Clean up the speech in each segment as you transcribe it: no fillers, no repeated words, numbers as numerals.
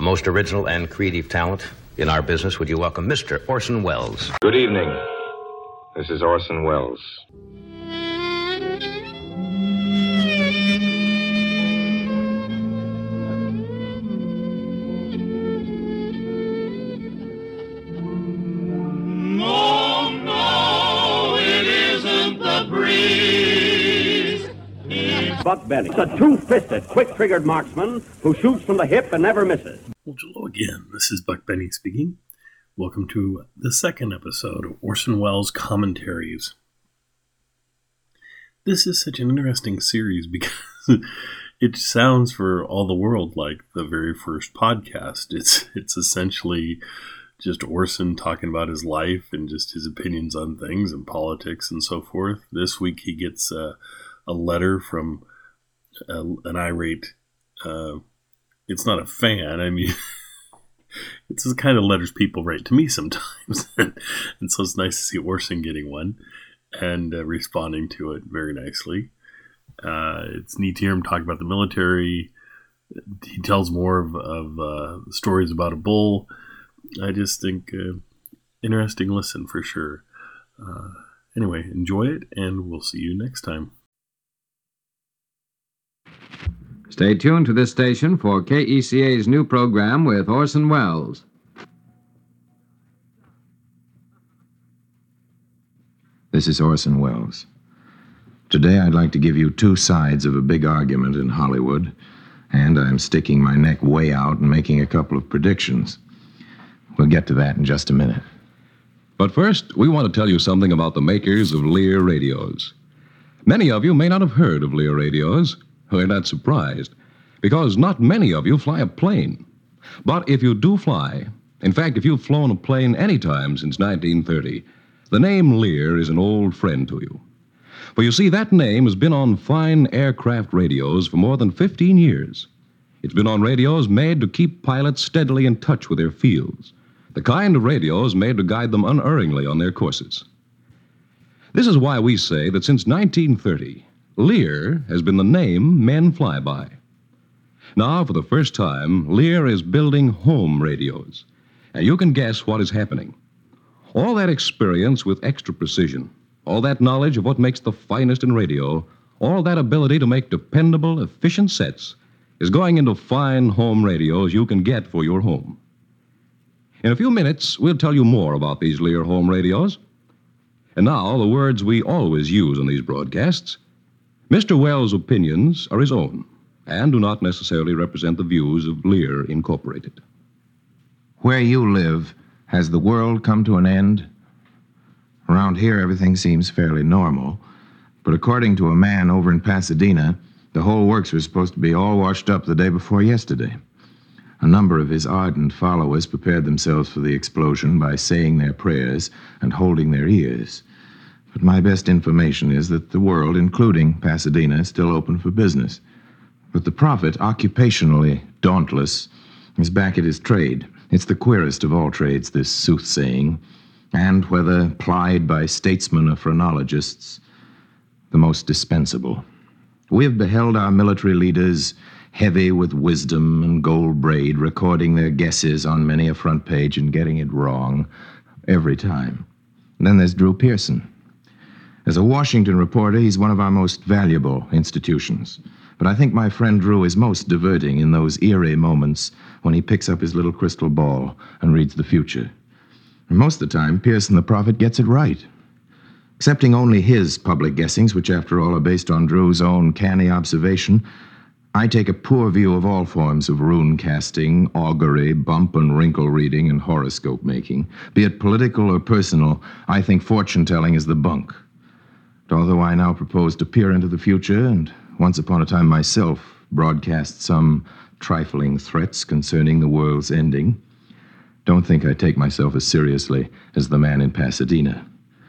A most original and creative talent in our business. Would you welcome Mr. Orson Welles? Good evening. This is Orson Welles. Buck Benny. It's a two-fisted, quick-triggered marksman who shoots from the hip and never misses. Well, hello again. This is Buck Benny speaking. Welcome to the second episode of Orson Welles Commentaries. This is such an interesting series because it sounds for all the world like the very first podcast. It's essentially just Orson talking about his life and just his opinions on things and politics and so forth. This week he gets a letter from an irate, it's not a fan, I mean, it's the kind of letters people write to me sometimes, and so it's nice to see Orson getting one, and responding to it very nicely. It's neat to hear him talk about the military. He tells more of stories about a bull. I just think, interesting listen for sure. Anyway, enjoy it, and we'll see you next time. Stay tuned to this station for KECA's new program with Orson Welles. This is Orson Welles. Today I'd like to give you two sides of a big argument in Hollywood, and I'm sticking my neck way out and making a couple of predictions. We'll get to that in just a minute. But first, we want to tell you something about the makers of Lear radios. Many of you may not have heard of Lear radios. We're not surprised, because not many of you fly a plane. But if you do fly, in fact, if you've flown a plane any time since 1930, the name Lear is an old friend to you. For you see, that name has been on fine aircraft radios for more than 15 years. It's been on radios made to keep pilots steadily in touch with their fields, the kind of radios made to guide them unerringly on their courses. This is why we say that since 1930, Lear has been the name men fly by. Now, for the first time, Lear is building home radios. And you can guess what is happening. All that experience with extra precision, all that knowledge of what makes the finest in radio, all that ability to make dependable, efficient sets is going into fine home radios you can get for your home. In a few minutes, we'll tell you more about these Lear home radios. And now, the words we always use on these broadcasts. Mr. Welles' opinions are his own and do not necessarily represent the views of Lear Incorporated. Where you live, has the world come to an end? Around here, everything seems fairly normal. But according to a man over in Pasadena, the whole works was supposed to be all washed up the day before yesterday. A number of his ardent followers prepared themselves for the explosion by saying their prayers and holding their ears. But my best information is that the world, including Pasadena, is still open for business. But the prophet, occupationally dauntless, is back at his trade. It's the queerest of all trades, this soothsaying, and, whether plied by statesmen or phrenologists, the most dispensable. We have beheld our military leaders, heavy with wisdom and gold braid, recording their guesses on many a front page and getting it wrong every time. And then there's Drew Pearson. As a Washington reporter, he's one of our most valuable institutions. But I think my friend Drew is most diverting in those eerie moments when he picks up his little crystal ball and reads the future. And most of the time, Pearson the prophet gets it right. Accepting only his public guessings, which after all are based on Drew's own canny observation, I take a poor view of all forms of rune casting, augury, bump and wrinkle reading, and horoscope making. Be it political or personal, I think fortune-telling is the bunk. But although I now propose to peer into the future and once upon a time myself broadcast some trifling threats concerning the world's ending, don't think I take myself as seriously as the man in Pasadena.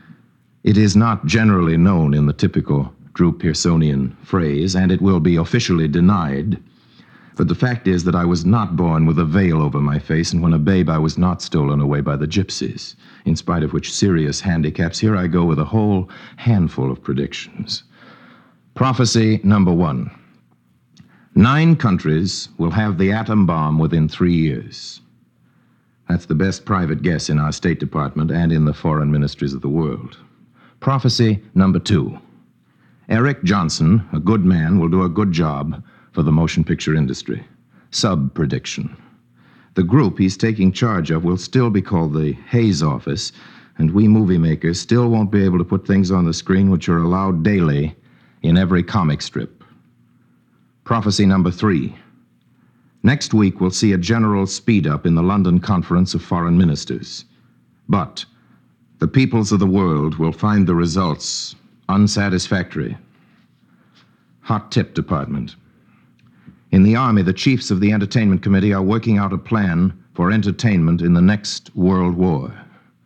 It is not generally known in the typical Drew Pearsonian phrase, and it will be officially denied. But the fact is that I was not born with a veil over my face, and when a babe I was not stolen away by the gypsies. In spite of which serious handicaps, here I go with a whole handful of predictions. Prophecy number 1. 9 countries will have the atom bomb within 3 years. That's the best private guess in our State Department and in the foreign ministries of the world. Prophecy number 2. Eric Johnson, a good man, will do a good job for the motion picture industry. Sub-prediction. The group he's taking charge of will still be called the Hayes Office, and we movie makers still won't be able to put things on the screen which are allowed daily in every comic strip. Prophecy number 3. Next week we'll see a general speed-up in the London Conference of Foreign Ministers. But the peoples of the world will find the results unsatisfactory. Hot tip department. In the Army, the chiefs of the Entertainment Committee are working out a plan for entertainment in the next World War.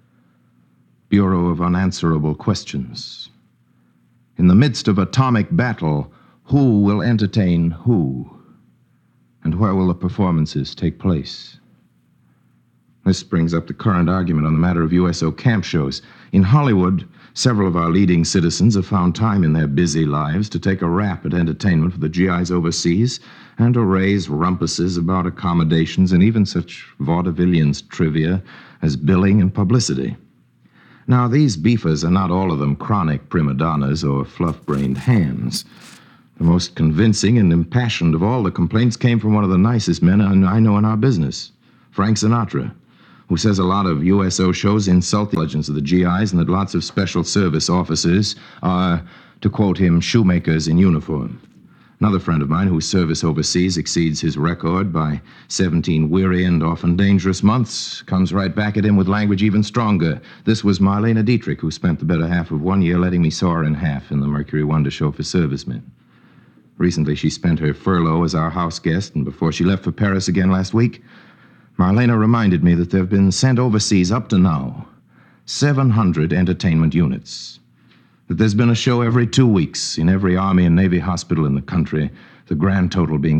Bureau of Unanswerable Questions. In the midst of atomic battle, who will entertain who? And where will the performances take place? This brings up the current argument on the matter of USO camp shows. In Hollywood, several of our leading citizens have found time in their busy lives to take a rap at entertainment for the GIs overseas and to raise rumpuses about accommodations and even such vaudevillians trivia as billing and publicity. Now, these beefers are not all of them chronic prima donnas or fluff-brained hands. The most convincing and impassioned of all the complaints came from one of the nicest men I know in our business, Frank Sinatra, who says a lot of USO shows insult the legends of the GIs and that lots of special service officers are, to quote him, shoemakers in uniform. Another friend of mine whose service overseas exceeds his record by 17 weary and often dangerous months comes right back at him with language even stronger. This was Marlene Dietrich, who spent the better half of 1 year letting me saw her in half in the Mercury Wonder show for servicemen. Recently, she spent her furlough as our house guest, and before she left for Paris again last week, Marlena reminded me that there have been sent overseas up to now 700 entertainment units, that there's been a show every 2 weeks in every Army and Navy hospital in the country, the grand total being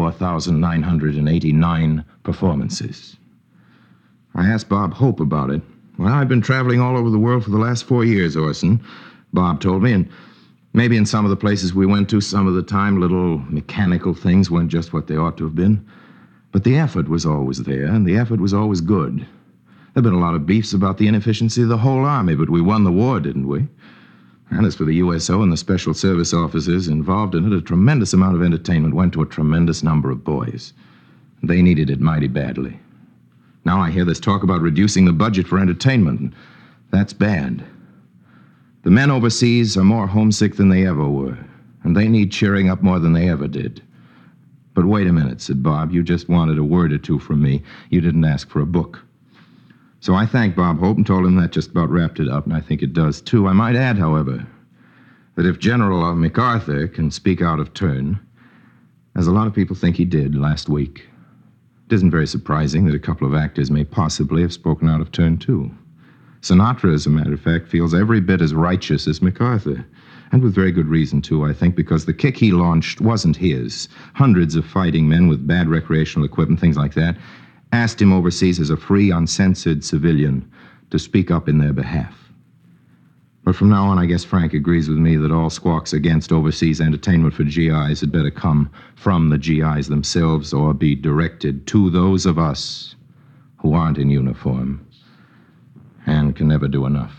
64,989 performances. I asked Bob Hope about it. Well, I've been traveling all over the world for the last 4 years, Orson, Bob told me, and maybe in some of the places we went to, some of the time, little mechanical things weren't just what they ought to have been. But the effort was always there, and the effort was always good. There have been a lot of beefs about the inefficiency of the whole Army, but we won the war, didn't we? And as for the USO and the special service officers involved in it, a tremendous amount of entertainment went to a tremendous number of boys. They needed it mighty badly. Now I hear this talk about reducing the budget for entertainment, and that's bad. The men overseas are more homesick than they ever were, and they need cheering up more than they ever did. But wait a minute, said Bob. You just wanted a word or two from me. You didn't ask for a book. So I thanked Bob Hope and told him that just about wrapped it up, and I think it does, too. I might add, however, that if General MacArthur can speak out of turn, as a lot of people think he did last week, it isn't very surprising that a couple of actors may possibly have spoken out of turn, too. Sinatra, as a matter of fact, feels every bit as righteous as MacArthur. And with very good reason, too, I think, because the kick he launched wasn't his. Hundreds of fighting men with bad recreational equipment, things like that, asked him overseas as a free, uncensored civilian to speak up in their behalf. But from now on, I guess Frank agrees with me that all squawks against overseas entertainment for GIs had better come from the GIs themselves or be directed to those of us who aren't in uniform and can never do enough.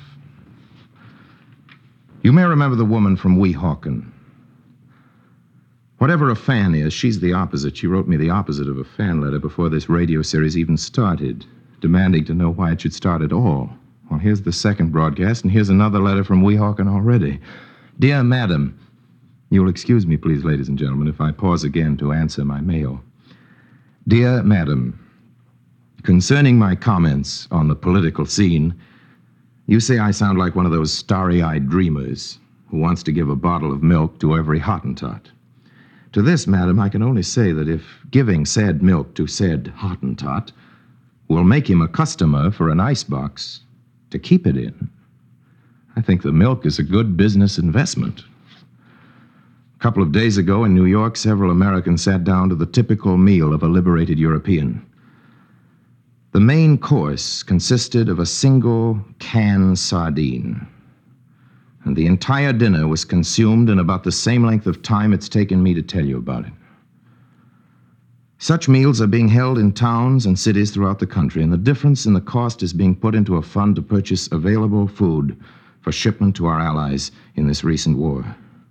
You may remember the woman from Weehawken. Whatever a fan is, she's the opposite. She wrote me the opposite of a fan letter before this radio series even started, demanding to know why it should start at all. Well, here's the second broadcast, and here's another letter from Weehawken already. Dear Madam, you'll excuse me, please, ladies and gentlemen, if I pause again to answer my mail. Dear Madam, concerning my comments on the political scene, you say I sound like one of those starry-eyed dreamers who wants to give a bottle of milk to every Hottentot. To this, madam, I can only say that if giving said milk to said Hottentot will make him a customer for an icebox to keep it in, I think the milk is a good business investment. A couple of days ago in New York, several Americans sat down to the typical meal of a liberated European. The main course consisted of a single canned sardine, and the entire dinner was consumed in about the same length of time it's taken me to tell you about it. Such meals are being held in towns and cities throughout the country, and the difference in the cost is being put into a fund to purchase available food for shipment to our allies in this recent war.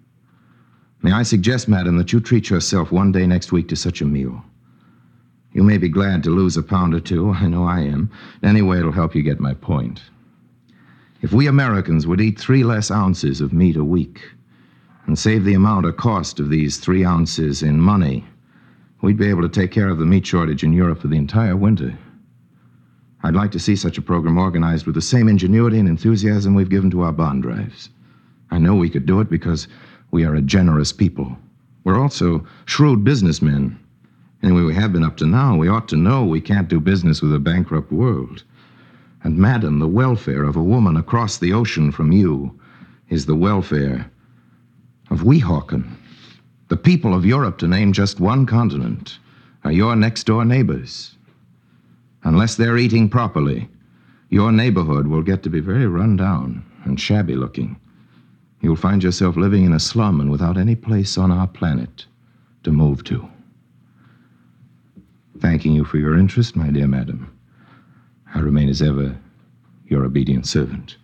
May I suggest, madam, that you treat yourself one day next week to such a meal. You may be glad to lose a pound or two. I know I am. Anyway, it'll help you get my point. If we Americans would eat 3 less ounces of meat a week and save the amount or cost of these 3 ounces in money, we'd be able to take care of the meat shortage in Europe for the entire winter. I'd like to see such a program organized with the same ingenuity and enthusiasm we've given to our bond drives. I know we could do it because we are a generous people. We're also shrewd businessmen. Anyway, we have been up to now. We ought to know we can't do business with a bankrupt world. And, madam, the welfare of a woman across the ocean from you is the welfare of Weehawken. The people of Europe, to name just one continent, are your next-door neighbors. Unless they're eating properly, your neighborhood will get to be very run down and shabby-looking. You'll find yourself living in a slum and without any place on our planet to move to. Thanking you for your interest, my dear madam, I remain as ever your obedient servant.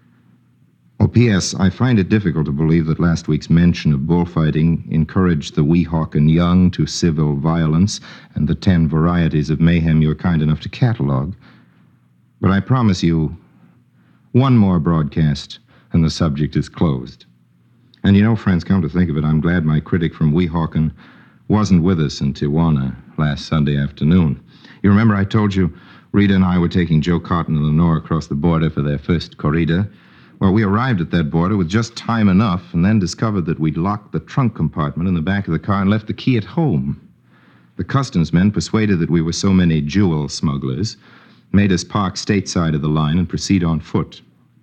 Oh, P.S. I find it difficult to believe that last week's mention of bullfighting encouraged the Weehawken young to civil violence and the 10 varieties of mayhem you're kind enough to catalog. But I promise you, one more broadcast and the subject is closed. And you know, friends, come to think of it, I'm glad my critic from Weehawken wasn't with us in Tijuana last Sunday afternoon. You remember I told you Rita and I were taking Joe Cotton and Lenore across the border for their first corrida? Well, we arrived at that border with just time enough and then discovered that we'd locked the trunk compartment in the back of the car and left the key at home. The customs men, persuaded that we were so many jewel smugglers, made us park stateside of the line and proceed on foot.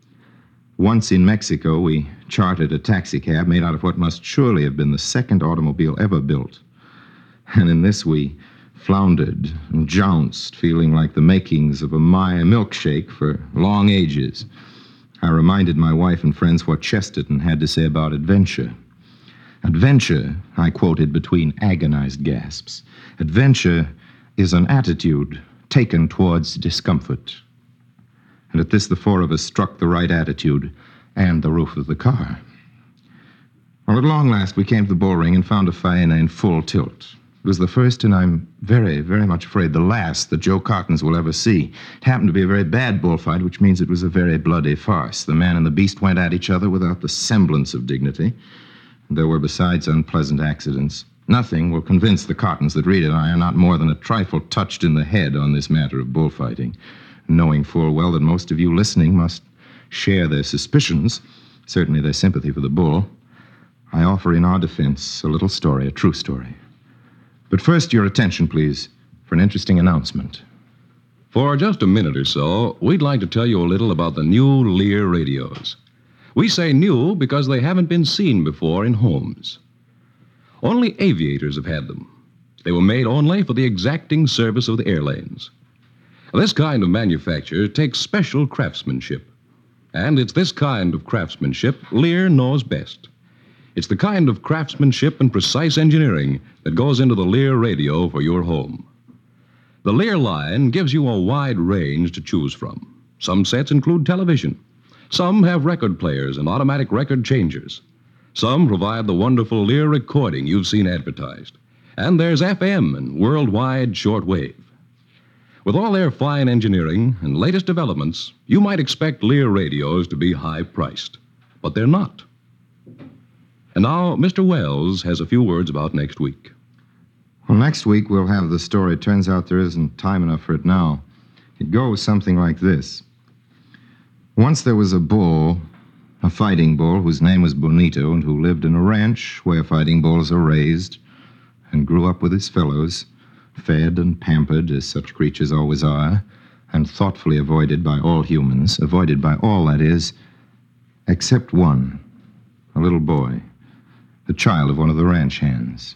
Once in Mexico, we chartered a taxicab made out of what must surely have been the second automobile ever built. And in this we floundered and jounced, feeling like the makings of a Maya milkshake for long ages. I reminded my wife and friends what Chesterton had to say about adventure. Adventure, I quoted between agonized gasps, adventure is an attitude taken towards discomfort. And at this, the 4 of us struck the right attitude and the roof of the car. Well, at long last, we came to the bull ring and found a faena in full tilt. It was the first, and I'm very, very much afraid the last, that Joe Cottons will ever see. It happened to be a very bad bullfight, which means it was a very bloody farce. The man and the beast went at each other without the semblance of dignity. There were, besides, unpleasant accidents. Nothing will convince the Cottons that Rita and I are not more than a trifle touched in the head on this matter of bullfighting, knowing full well that most of you listening must share their suspicions, certainly their sympathy for the bull. I offer in our defense a little story, a true story. But first, your attention, please, for an interesting announcement. For just a minute or so, we'd like to tell you a little about the new Lear radios. We say new because they haven't been seen before in homes. Only aviators have had them. They were made only for the exacting service of the airlanes. This kind of manufacture takes special craftsmanship. And it's this kind of craftsmanship Lear knows best. It's the kind of craftsmanship and precise engineering that goes into the Lear radio for your home. The Lear line gives you a wide range to choose from. Some sets include television. Some have record players and automatic record changers. Some provide the wonderful Lear recording you've seen advertised. And there's FM and worldwide shortwave. With all their fine engineering and latest developments, you might expect Lear radios to be high-priced. But they're not. And now, Mr. Wells has a few words about next week. Well, next week we'll have the story. It turns out there isn't time enough for it now. It goes something like this. Once there was a bull, a fighting bull, whose name was Bonito, and who lived in a ranch where fighting bulls are raised and grew up with his fellows, fed and pampered as such creatures always are, and thoughtfully avoided by all humans, avoided by all, that is, except one, a little boy, the child of one of the ranch hands.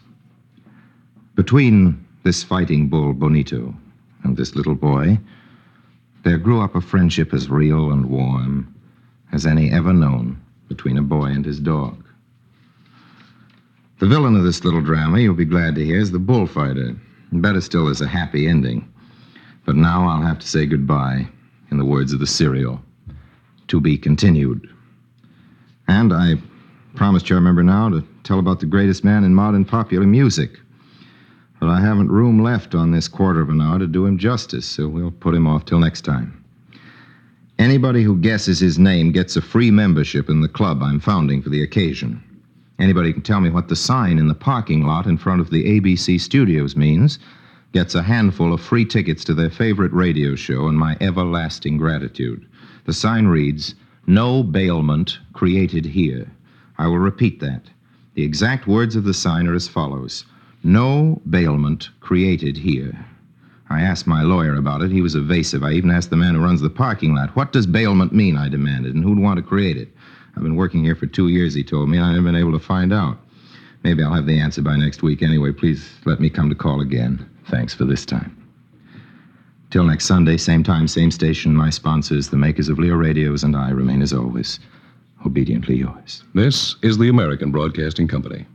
Between this fighting bull, Bonito, and this little boy, there grew up a friendship as real and warm as any ever known between a boy and his dog. The villain of this little drama, you'll be glad to hear, is the bullfighter. Better still, there's a happy ending. But now I'll have to say goodbye, in the words of the serial. To be continued. And I promised you, I remember now, to tell about the greatest man in modern popular music. But I haven't room left on this quarter of an hour to do him justice, so we'll put him off till next time. Anybody who guesses his name gets a free membership in the club I'm founding for the occasion. Anybody who can tell me what the sign in the parking lot in front of the ABC studios means gets a handful of free tickets to their favorite radio show and my everlasting gratitude. The sign reads, "No bailment created here." I will repeat that. The exact words of the sign are as follows: "No bailment created here." I asked my lawyer about it. He was evasive. I even asked the man who runs the parking lot. "What does bailment mean?" I demanded, "and who'd want to create it?" "I've been working here for 2 years," he told me. I haven't been able to find out. Maybe I'll have the answer by next week. Anyway, please let me come to call again. Thanks for this time. Till next Sunday, same time, same station, my sponsors, the makers of Lear Radios, and I remain, as always, obediently yours. This is the American Broadcasting Company.